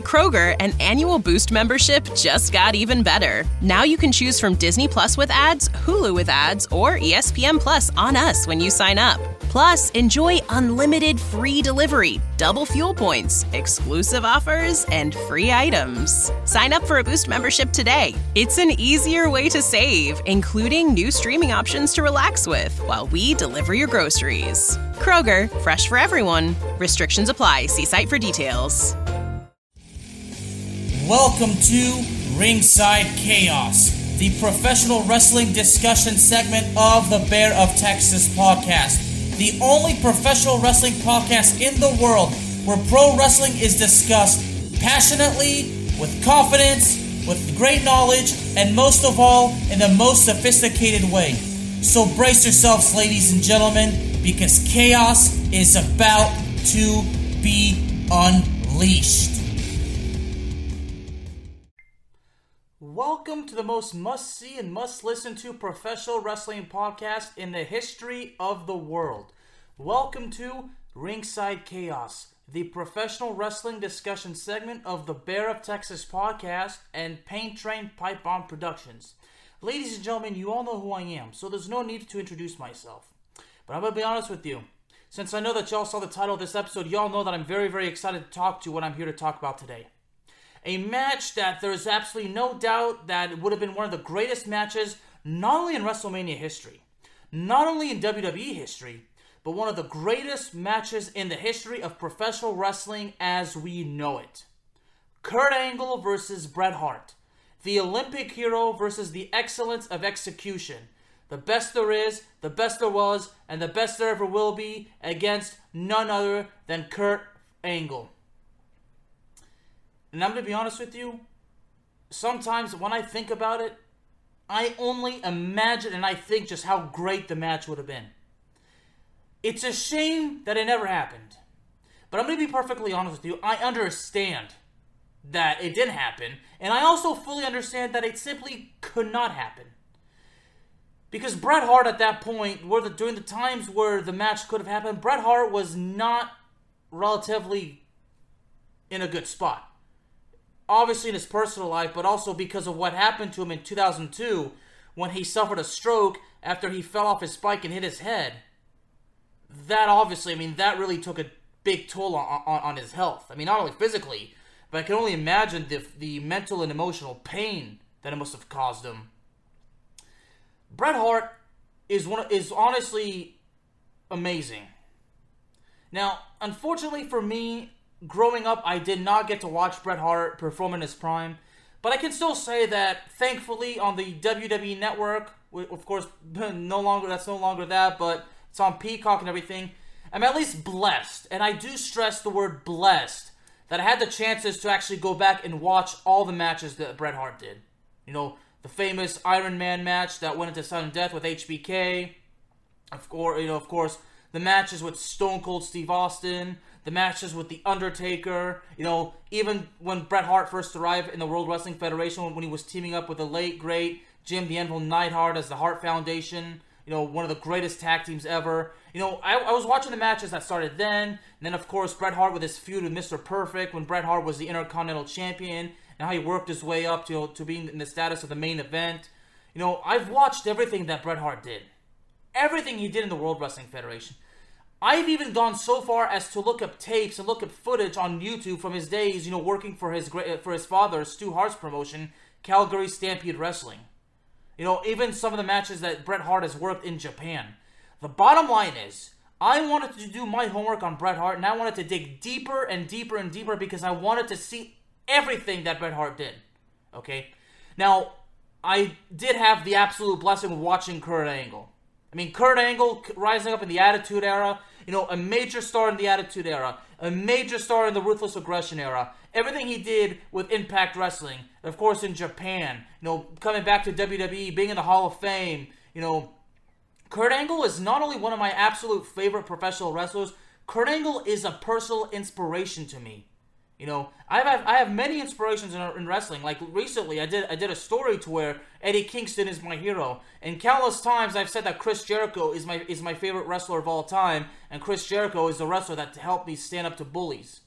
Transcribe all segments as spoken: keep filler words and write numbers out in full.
Kroger, an annual Boost membership just got even better. Now you can choose from Disney Plus with ads, Hulu with ads, or E S P N Plus on us when you sign up. Plus, enjoy unlimited free delivery, double fuel points, exclusive offers, and free items. Sign up for a Boost membership today. It's an easier way to save, including new streaming options to relax with while we deliver your groceries. Kroger, fresh for everyone. Restrictions apply. See site for details. Welcome to Ringside Chaos, the professional wrestling discussion segment of the Bear of Texas podcast. The only professional wrestling podcast in the world where pro wrestling is discussed passionately, with confidence, with great knowledge, and most of all, in the most sophisticated way. So brace yourselves, ladies and gentlemen, because chaos is about to be unleashed. Welcome to the most must-see and must-listen-to professional wrestling podcast in the history of the world. Welcome to Ringside Chaos, the professional wrestling discussion segment of the Bear of Texas podcast and Paint Train Pipe Bomb Productions. Ladies and gentlemen, you all know who I am, so there's no need to introduce myself. But I'm going to be honest with you. Since I know that y'all saw the title of this episode, y'all know that I'm very, very excited to talk to what I'm here to talk about today. A match that there's absolutely no doubt that it would have been one of the greatest matches, not only in WrestleMania history, not only in W W E history, but one of the greatest matches in the history of professional wrestling as we know it. Kurt Angle versus Bret Hart. The Olympic hero versus the excellence of execution. The best there is, the best there was, and the best there ever will be against none other than Kurt Angle. And I'm going to be honest with you, sometimes when I think about it, I only imagine and I think just how great the match would have been. It's a shame that it never happened. But I'm going to be perfectly honest with you, I understand that it didn't happen, and I also fully understand that it simply could not happen. Because Bret Hart at that point, were the, during the times where the match could have happened, Bret Hart was not relatively in a good spot. Obviously in his personal life, but also because of what happened to him in two thousand two when he suffered a stroke after he fell off his bike and hit his head. That obviously, I mean, that really took a big toll on, on, on his health. I mean, not only physically, but I can only imagine the, the mental and emotional pain that it must have caused him. Bret Hart is one of, is honestly amazing. Now, unfortunately for me, growing up, I did not get to watch Bret Hart perform in his prime, but I can still say that, thankfully, on the W W E Network, of course, no longer that's no longer that, but it's on Peacock and everything, I'm at least blessed, and I do stress the word blessed, that I had the chances to actually go back and watch all the matches that Bret Hart did. You know, the famous Iron Man match that went into sudden death with H B K, of course, you know, of course, the matches with Stone Cold Steve Austin, the matches with The Undertaker, you know, even when Bret Hart first arrived in the World Wrestling Federation, when he was teaming up with the late, great Jim the Anvil Neidhart as the Hart Foundation, you know, one of the greatest tag teams ever. You know, I, I was watching the matches that started then, and then, of course, Bret Hart with his feud with Mister Perfect, when Bret Hart was the Intercontinental Champion, and how he worked his way up to, to being in the status of the main event. You know, I've watched everything that Bret Hart did. Everything he did in the World Wrestling Federation. I've even gone so far as to look up tapes and look up footage on YouTube from his days, you know, working for his for his father, Stu Hart's promotion, Calgary Stampede Wrestling. You know, even some of the matches that Bret Hart has worked in Japan. The bottom line is, I wanted to do my homework on Bret Hart, and I wanted to dig deeper and deeper and deeper because I wanted to see everything that Bret Hart did. Okay? Now, I did have the absolute blessing of watching Kurt Angle. I mean, Kurt Angle rising up in the Attitude Era, you know, a major star in the Attitude Era, a major star in the Ruthless Aggression Era, everything he did with Impact Wrestling, of course in Japan, you know, coming back to W W E, being in the Hall of Fame, you know, Kurt Angle is not only one of my absolute favorite professional wrestlers, Kurt Angle is a personal inspiration to me. You know, I have I have many inspirations in, in wrestling. Like recently, I did I did a story to where Eddie Kingston is my hero, and countless times I've said that Chris Jericho is my is my favorite wrestler of all time, and Chris Jericho is the wrestler that helped me stand up to bullies.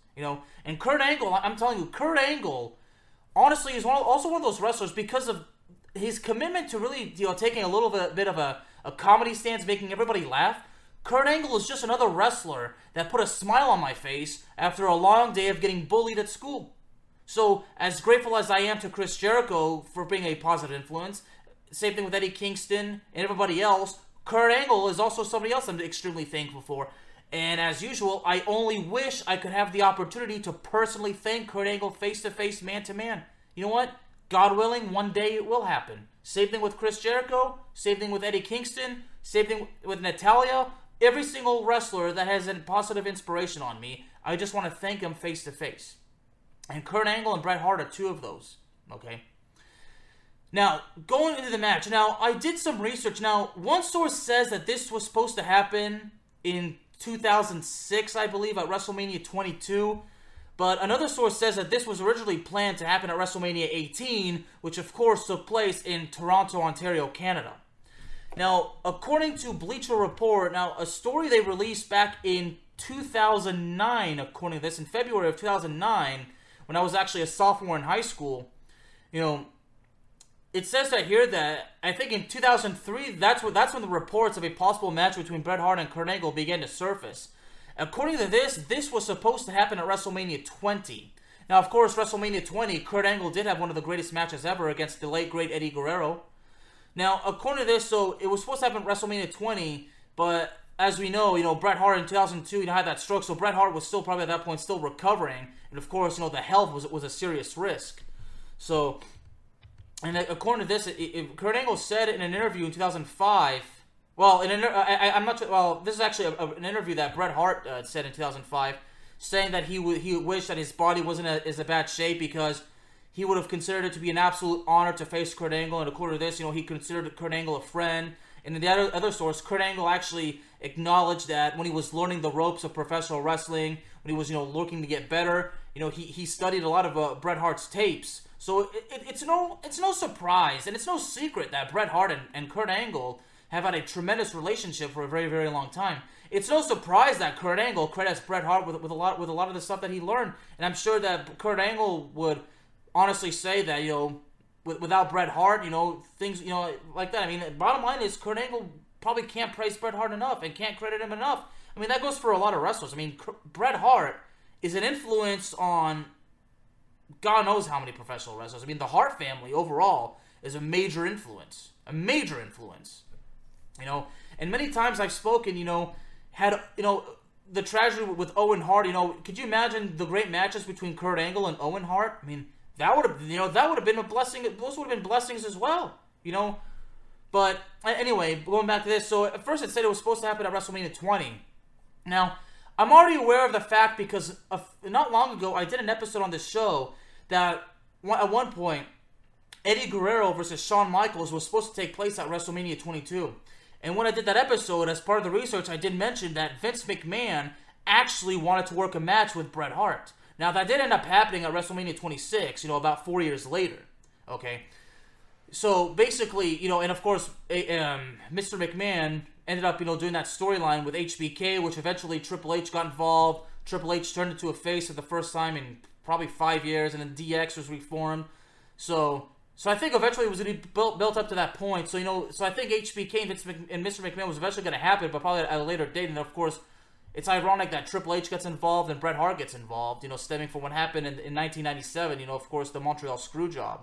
You know, and Kurt Angle, I'm telling you, Kurt Angle, honestly, is one of, also one of those wrestlers because of his commitment to really, you know, taking a little bit, bit of a, a comedy stance, making everybody laugh. Kurt Angle is just another wrestler that put a smile on my face after a long day of getting bullied at school. So, as grateful as I am to Chris Jericho for being a positive influence, same thing with Eddie Kingston and everybody else, Kurt Angle is also somebody else I'm extremely thankful for. And as usual, I only wish I could have the opportunity to personally thank Kurt Angle face-to-face, man-to-man. You know what? God willing, one day it will happen. Same thing with Chris Jericho, same thing with Eddie Kingston, same thing with Natalya. Every single wrestler that has a positive inspiration on me, I just want to thank him face-to-face. And Kurt Angle and Bret Hart are two of those, okay? Now, going into the match, now, I did some research. Now, one source says that this was supposed to happen in two thousand six, I believe, at WrestleMania twenty-two. But another source says that this was originally planned to happen at WrestleMania eighteen, which of course took place in Toronto, Ontario, Canada. Now, according to Bleacher Report, now a story they released back in two thousand nine, according to this, in February of two thousand nine, when I was actually a sophomore in high school, you know, it says that here that I think in two thousand three, that's what that's when the reports of a possible match between Bret Hart and Kurt Angle began to surface. According to this, this was supposed to happen at WrestleMania twenty. Now, of course, WrestleMania twenty, Kurt Angle did have one of the greatest matches ever against the late great Eddie Guerrero. Now, according to this, so it was supposed to happen at WrestleMania twenty, but as we know, you know, Bret Hart in two thousand two, you know, had that stroke, so Bret Hart was still probably at that point still recovering, and of course, you know, the health was was a serious risk. So. And according to this, it, it, Kurt Angle said in an interview in two thousand five. Well, in an, I, I'm not. Well, this is actually a, a, an interview that Bret Hart uh, said in two thousand five, saying that he would he wished that his body wasn't a, as a bad shape because he would have considered it to be an absolute honor to face Kurt Angle. And according to this, you know, he considered Kurt Angle a friend. And in the other, other source, Kurt Angle actually acknowledged that when he was learning the ropes of professional wrestling, when he was, you know, looking to get better, you know, he he studied a lot of uh, Bret Hart's tapes. So it, it, it's no it's no surprise, and it's no secret that Bret Hart and, and Kurt Angle have had a tremendous relationship for a very, very long time. It's no surprise that Kurt Angle credits Bret Hart with, with a lot with a lot of the stuff that he learned, and I'm sure that Kurt Angle would honestly say that, you know, with, without Bret Hart, you know, things, you know, like that. I mean, the bottom line is Kurt Angle probably can't praise Bret Hart enough and can't credit him enough. I mean, that goes for a lot of wrestlers. I mean, Bret Hart is an influence on God knows how many professional wrestlers. I mean, the Hart family overall is a major influence. A major influence. You know, and many times I've spoken, you know, had, you know, the tragedy with Owen Hart, you know, could you imagine the great matches between Kurt Angle and Owen Hart? I mean, that would have, you know, that would have been a blessing. Those would have been blessings as well, you know. But anyway, going back to this, so at first it said it was supposed to happen at WrestleMania twenty. Now, I'm already aware of the fact because of, not long ago I did an episode on this show that at one point Eddie Guerrero versus Shawn Michaels was supposed to take place at WrestleMania twenty-two. And when I did that episode, as part of the research, I did mention that Vince McMahon actually wanted to work a match with Bret Hart. Now, that did end up happening at WrestleMania twenty-six, you know, about four years later, okay? So, basically, you know, and of course, um, Mister McMahon ended up, you know, doing that storyline with H B K, which eventually Triple H got involved. Triple H turned into a face for the first time in probably five years, and then D X was reformed. So, so I think eventually it was going to be built, built up to that point. So, you know, so I think H B K and, Vince Mc, and Mister McMahon was eventually going to happen, but probably at a later date. And of course, it's ironic that Triple H gets involved and Bret Hart gets involved, you know, stemming from what happened in, in nineteen ninety-seven, you know, of course, the Montreal Screwjob.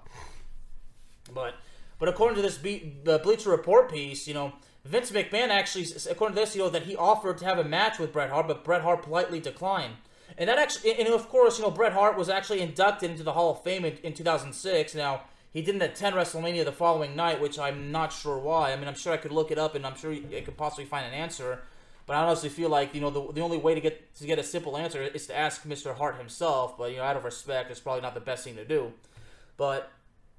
But, but according to this Be- the Bleacher Report piece, you know, Vince McMahon actually, according to this, you know, that he offered to have a match with Bret Hart, but Bret Hart politely declined. And that actually, and of course, you know, Bret Hart was actually inducted into the Hall of Fame in, in two thousand six. Now, he didn't attend WrestleMania the following night, which I'm not sure why. I mean, I'm sure I could look it up, and I'm sure I could possibly find an answer. But I honestly feel like, you know, the, the only way to get to get a simple answer is to ask Mister Hart himself. But, you know, out of respect, it's probably not the best thing to do. But,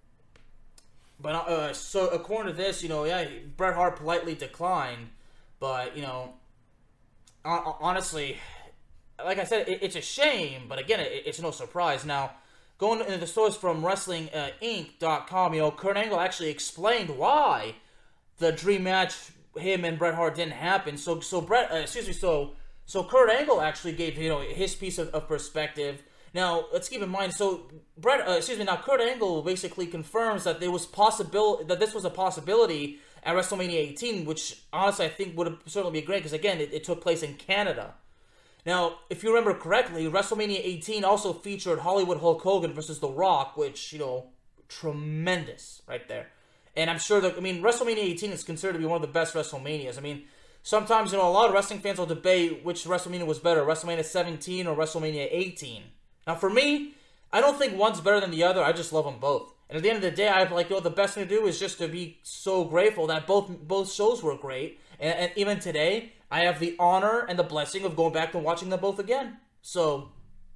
but uh, so according to this, you know, yeah, Bret Hart politely declined. But, you know, honestly, like I said, it, it's a shame. But again, it, it's no surprise. Now, going into the source from Wrestling Inc dot com, you know, Kurt Angle actually explained why the dream match him and Bret Hart didn't happen. So, so Bret, uh, excuse me, so, So Kurt Angle actually gave, you know, his piece of, of perspective. Now, let's keep in mind, so Brett, uh, excuse me, now Kurt Angle basically confirms that there was possibility, that this was a possibility at WrestleMania eighteen, which honestly I think would have certainly be great, because again, it, it took place in Canada. Now, if you remember correctly, WrestleMania eighteen also featured Hollywood Hulk Hogan versus The Rock, which, you know, tremendous right there. And I'm sure that, I mean, WrestleMania eighteen is considered to be one of the best WrestleManias. I mean, sometimes, you know, a lot of wrestling fans will debate which WrestleMania was better, WrestleMania seventeen or WrestleMania eighteen. Now, for me, I don't think one's better than the other. I just love them both. And at the end of the day, I like, you know, the best thing to do is just to be so grateful that both both shows were great. And, and even today, I have the honor and the blessing of going back and watching them both again. So,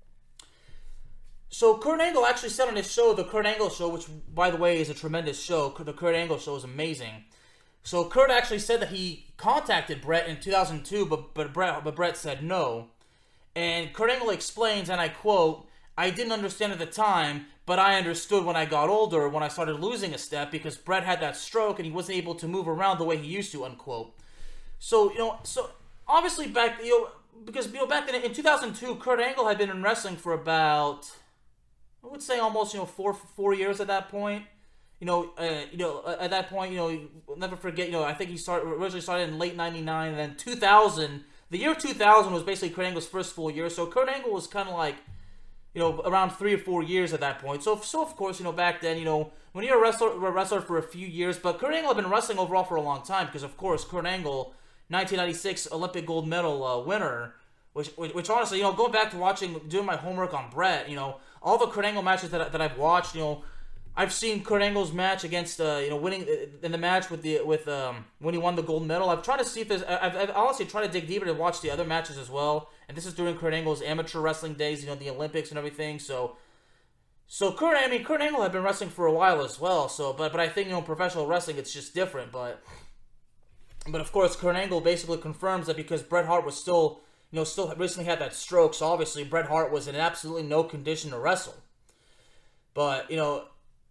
so Kurt Angle actually said on his show, the Kurt Angle Show, which, by the way, is a tremendous show. The Kurt Angle Show is amazing. So Kurt actually said that he contacted Brett in two thousand two, but but Brett, but Brett said no. And Kurt Angle explains, and I quote, "I didn't understand at the time, but I understood when I got older, when I started losing a step, because Brett had that stroke and he wasn't able to move around the way he used to," unquote. So, you know, so obviously back, you know, because, you know, back then in two thousand two, Kurt Angle had been in wrestling for about, I would say almost, you know, four four years at that point. You know, uh, you know, at that point, you know, we'll never forget, you know, I think he started originally started in late ninety-nine, and then two thousand, the year two thousand was basically Kurt Angle's first full year, so Kurt Angle was kind of like, you know, around three or four years at that point. So, so of course, you know, back then, you know, when you're a wrestler, a wrestler for a few years, but Kurt Angle had been wrestling overall for a long time, because, of course, Kurt Angle, nineteen ninety-six Olympic gold medal uh, winner, which, which, which honestly, you know, going back to watching, doing my homework on Brett, you know, all the Kurt Angle matches that, I, that I've watched, you know, I've seen Kurt Angle's match against, uh, you know, winning in the match with the with um when he won the gold medal. I've tried to see if there's. I've, I've honestly tried to dig deeper to watch the other matches as well. And this is during Kurt Angle's amateur wrestling days, you know, the Olympics and everything. So, so Kurt, I mean, Kurt Angle had been wrestling for a while as well. So, but but I think, you know, professional wrestling, it's just different. But but of course, Kurt Angle basically confirms that because Bret Hart was still, you know, still recently had that stroke. So obviously, Bret Hart was in absolutely no condition to wrestle. But you know.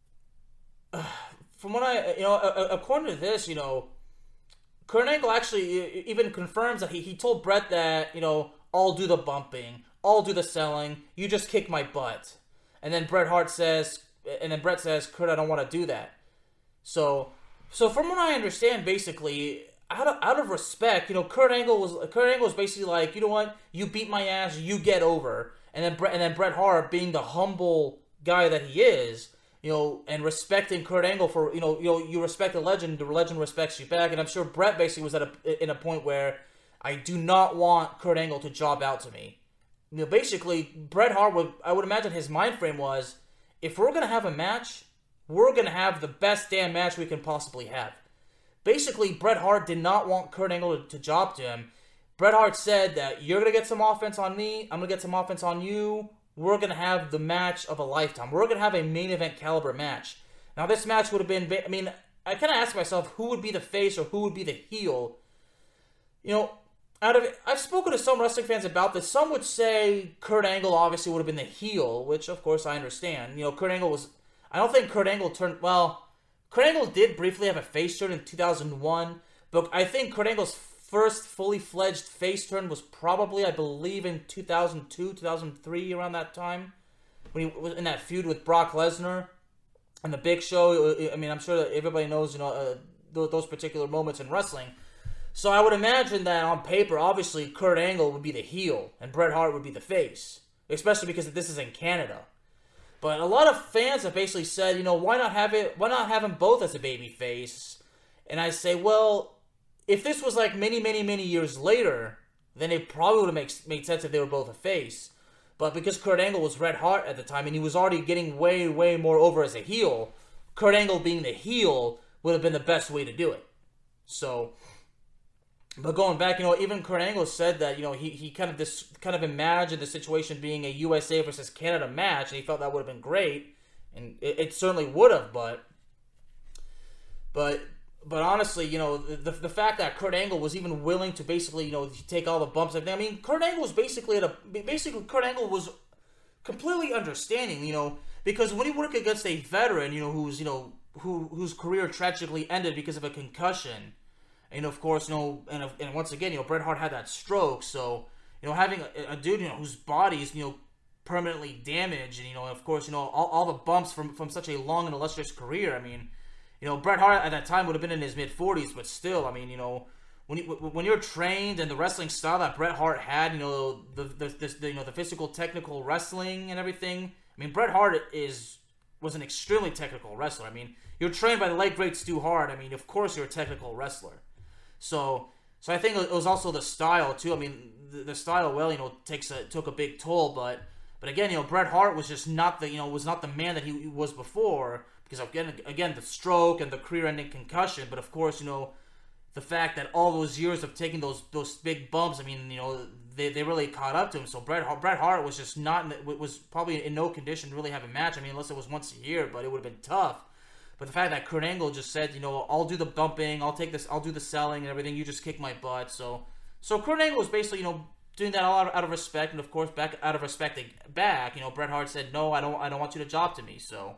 From what I, you know, according to this, you know, Kurt Angle actually even confirms that he, he told Brett that, you know, I'll do the bumping, I'll do the selling, you just kick my butt. And then Bret Hart says, and then Brett says, Kurt, I don't want to do that. So, so from what I understand, basically, out of out of respect, you know, Kurt Angle was Kurt Angle was basically like, you know what, you beat my ass, you get over. And then Brett, and then Bret Hart, being the humble guy that he is, you know, and respecting Kurt Angle for, you know, you know, you respect the legend, the legend respects you back, and I'm sure Brett basically was at a in a point where I do not want Kurt Angle to job out to me. You know, basically, Bret Hart would, I would imagine his mind frame was, if we're gonna have a match, we're gonna have the best damn match we can possibly have. Basically, Bret Hart did not want Kurt Angle to, to job to him. Bret Hart said that you're gonna get some offense on me, I'm gonna get some offense on you. We're going to have the match of a lifetime. We're going to have a main event caliber match. Now, this match would have been, I mean, I kind of asked myself who would be the face or who would be the heel. You know, out of I've spoken to some wrestling fans about this. Some would say Kurt Angle obviously would have been the heel, which, of course, I understand. You know, Kurt Angle was, I don't think Kurt Angle turned, well, Kurt Angle did briefly have a face turn in two thousand one, but I think Kurt Angle's first fully fledged face turn was probably, I believe, in two thousand two, two thousand three, around that time, when he was in that feud with Brock Lesnar and the Big Show. I mean, I'm sure that everybody knows, you know, uh, those particular moments in wrestling. So I would imagine that on paper, obviously, Kurt Angle would be the heel and Bret Hart would be the face, especially because this is in Canada. But a lot of fans have basically said, you know, why not have it? Why not have them both as a baby face? And I say, well, if this was like many, many, many years later, then it probably would have made, made sense if they were both a face. But because Kurt Angle was Bret Hart at the time, and he was already getting way, way more over as a heel, Kurt Angle being the heel would have been the best way to do it. So, but going back, you know, even Kurt Angle said that, you know, he, he kind of this kind of imagined the situation being a U S A versus Canada match, and he felt that would have been great, and it, it certainly would have, but, but, But honestly, you know, the the fact that Kurt Angle was even willing to basically, you know, take all the bumps, I mean, Kurt Angle was basically at a basically Kurt Angle was completely understanding, you know, because when he worked against a veteran, you know, who's you know who whose career tragically ended because of a concussion, and of course, you know, and and once again, you know, Bret Hart had that stroke, so you know, having a, a dude, you know, whose body is, you know, permanently damaged, and, you know, of course, you know, all, all the bumps from, from such a long and illustrious career. I mean, you know, Bret Hart at that time would have been in his mid-forties, but still, I mean, you know, when you, when you're trained in the wrestling style that Bret Hart had, you know, the the, the, the you know the physical, technical wrestling and everything. I mean, Bret Hart is was an extremely technical wrestler. I mean, you're trained by the late great Stu Hart. I mean, of course, you're a technical wrestler. So, so I think it was also the style too. I mean, the, the style, well, you know, takes a took a big toll, but but again, you know, Bret Hart was just not the you know was not the man that he was before. Because again, again, the stroke and the career-ending concussion, but of course, you know, the fact that all those years of taking those those big bumps, I mean, you know, they, they really caught up to him. So Bret Hart, Bret Hart was just not, in the, was probably in no condition to really have a match. I mean, unless it was once a year, but it would have been tough. But the fact that Kurt Angle just said, you know, I'll do the bumping, I'll take this, I'll do the selling and everything. You just kick my butt. So, so Kurt Angle was basically, you know, doing that all out of, out of respect, and of course, back out of respect back, you know, Bret Hart said, no, I don't, I don't want you to job to me. So.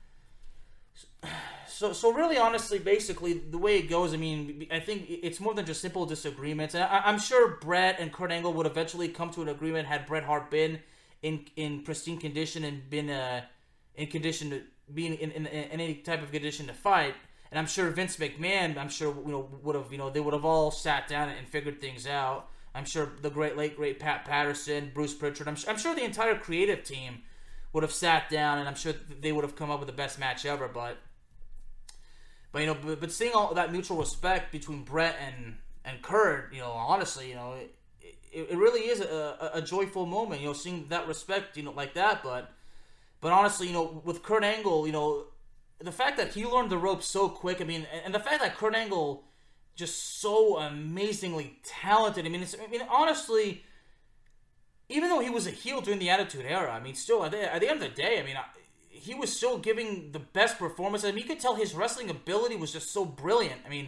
So, so really, honestly, basically, the way it goes, I mean, I think it's more than just simple disagreements. And I, I'm sure Bret and Kurt Angle would eventually come to an agreement had Bret Hart been in in pristine condition and been uh, in condition to being in, in, in any type of condition to fight. And I'm sure Vince McMahon, I'm sure you know would have you know they would have all sat down and figured things out. I'm sure the great late great Pat Patterson, Bruce Pritchard, I'm, I'm sure the entire creative team would have sat down, and I'm sure they would have come up with the best match ever. But But, you know, but, but seeing all that mutual respect between Bret and, and Kurt, you know, honestly, you know, it, it, it really is a, a, a joyful moment, you know, seeing that respect, you know, like that. But, but honestly, you know, with Kurt Angle, you know, the fact that he learned the ropes so quick, I mean, and the fact that Kurt Angle just so amazingly talented, I mean, it's, I mean, honestly, even though he was a heel during the Attitude Era, I mean, still, at the, at the end of the day, I mean, I, he was still giving the best performance. I mean, you could tell his wrestling ability was just so brilliant. I mean,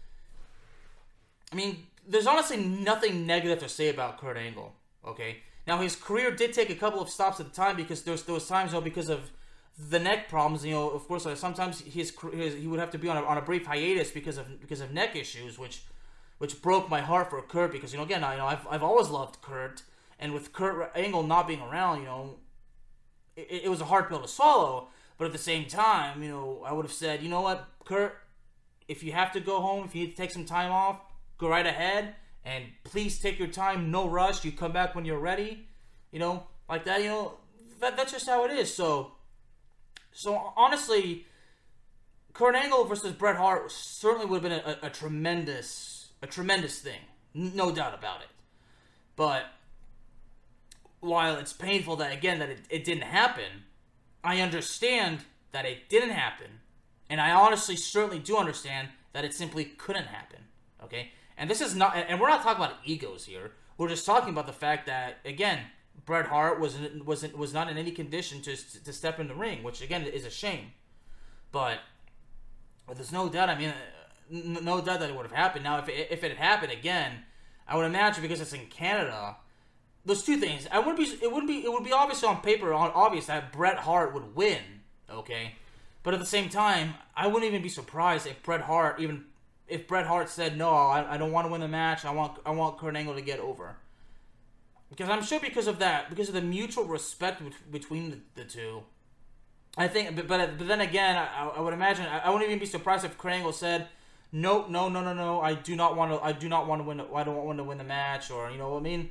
I mean, there's honestly nothing negative to say about Kurt Angle. Okay, now his career did take a couple of stops at the time because there was there was times, you know, because of the neck problems. You know, of course, uh, sometimes his, his he would have to be on a, on a brief hiatus because of because of neck issues, which which broke my heart for Kurt because you know again, I you know I've I've always loved Kurt, and with Kurt Angle not being around, you know. It, it was a hard pill to swallow, but at the same time, you know, I would have said, you know what, Kurt, if you have to go home, if you need to take some time off, go right ahead, and please take your time, no rush, you come back when you're ready, you know, like that, you know, that, that's just how it is. So, so honestly, Kurt Angle versus Bret Hart certainly would have been a, a, a tremendous, a tremendous thing, no doubt about it, but while it's painful that, again, that it, it didn't happen, I understand that it didn't happen. And I honestly certainly do understand that it simply couldn't happen. Okay? And this is not, and we're not talking about egos here. We're just talking about the fact that, again, Bret Hart was was was not in any condition to to step in the ring, which again is a shame. But, but there's no doubt. I mean, no doubt that it would have happened. Now, if it, if it had happened again, I would imagine because it's in Canada. There's two things. I wouldn't be. It wouldn't be. It would be obvious on paper, on obvious that Bret Hart would win. Okay, but at the same time, I wouldn't even be surprised if Bret Hart, even if Bret Hart said, "No, I, I don't want to win the match. I want. I want Kurt Angle to get over." Because I'm sure because of that, because of the mutual respect between the, the two, I think. But but, but then again, I, I would imagine I wouldn't even be surprised if Kurt Angle said, "No, no, no, no, no. I do not want to. I do not want to win. I don't want to win the match." Or you know what I mean.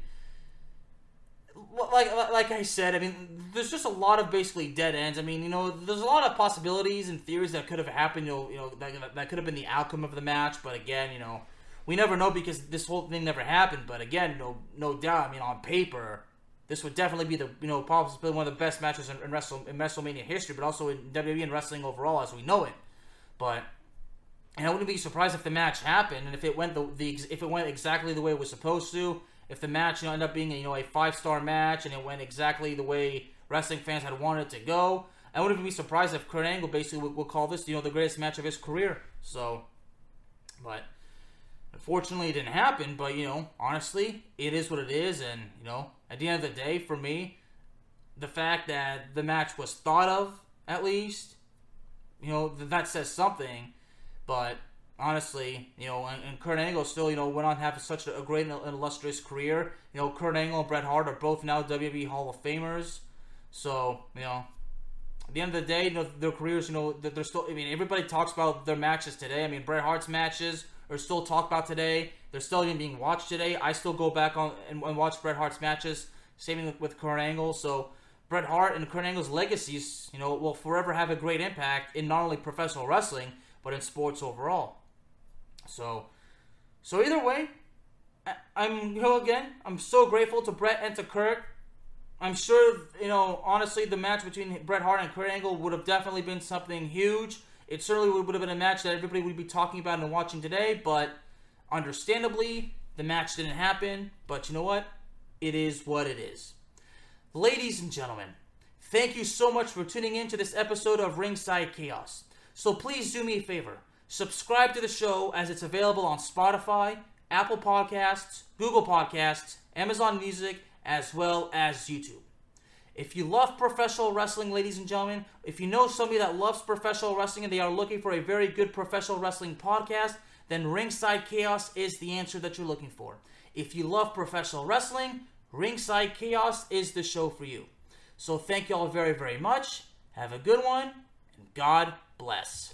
Like like I said, I mean, there's just a lot of basically dead ends. I mean, you know, there's a lot of possibilities and theories that could have happened. You know, you know that, that could have been the outcome of the match. But again, you know, we never know because this whole thing never happened. But again, you know, no doubt. I mean, on paper, this would definitely be the you know possibly one of the best matches in, in, Wrestle, in WrestleMania history, but also in W W E and wrestling overall as we know it. But and I wouldn't be surprised if the match happened and if it went the, the if it went exactly the way it was supposed to. If the match you know, ended up being a, you know a five-star match and it went exactly the way wrestling fans had wanted it to go, I wouldn't be surprised if Kurt Angle basically would, would call this you know the greatest match of his career. So, but unfortunately it didn't happen. But you know, honestly, it is what it is, and you know, at the end of the day, for me, the fact that the match was thought of, at least, you know, that says something. But honestly, you know, and, and Kurt Angle still, you know, went on to have such a, a great and illustrious career. You know, Kurt Angle and Bret Hart are both now W W E Hall of Famers. So, you know, at the end of the day, you know, their careers, you know, they're still, I mean, everybody talks about their matches today. I mean, Bret Hart's matches are still talked about today. They're still even being watched today. I still go back on and, and watch Bret Hart's matches. Same with, with Kurt Angle. So, Bret Hart and Kurt Angle's legacies, you know, will forever have a great impact in not only professional wrestling, but in sports overall. So, so either way, I, I'm, you know, again, I'm so grateful to Bret and to Kurt. I'm sure, you know, honestly, the match between Bret Hart and Kurt Angle would have definitely been something huge. It certainly would have been a match that everybody would be talking about and watching today, but understandably, the match didn't happen. But you know what? It is what it is. Ladies and gentlemen, thank you so much for tuning in to this episode of Ringside Chaos. So please do me a favor. Subscribe to the show as it's available on Spotify, Apple Podcasts, Google Podcasts, Amazon Music, as well as YouTube. If you love professional wrestling, ladies and gentlemen, if you know somebody that loves professional wrestling and they are looking for a very good professional wrestling podcast, then Ringside Chaos is the answer that you're looking for. If you love professional wrestling, Ringside Chaos is the show for you. So thank you all very, very much. Have a good one, and God bless.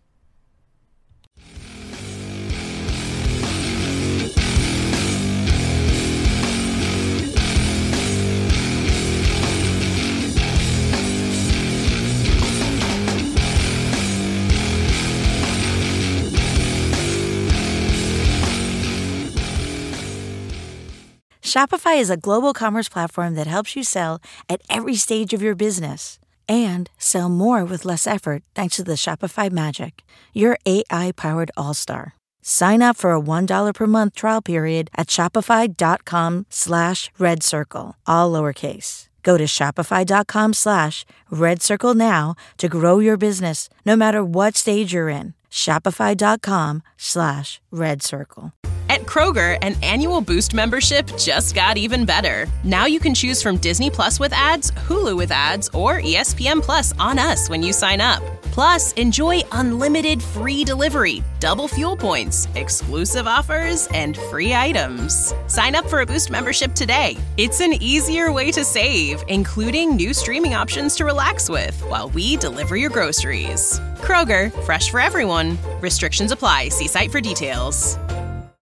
Shopify is a global commerce platform that helps you sell at every stage of your business and sell more with less effort thanks to the Shopify Magic, your A I-powered all-star. Sign up for a one dollar per month trial period at shopify.com slash red circle, all lowercase. Go to shopify.com slash red circle now to grow your business no matter what stage you're in. Shopify.com slash red circle. At Kroger, an annual Boost membership just got even better. Now you can choose from Disney Plus with ads, Hulu with ads, or E S P N Plus on us when you sign up. Plus, enjoy unlimited free delivery, double fuel points, exclusive offers, and free items. Sign up for a Boost membership today. It's an easier way to save, including new streaming options to relax with while we deliver your groceries. Kroger, fresh for everyone. Restrictions apply. See site for details.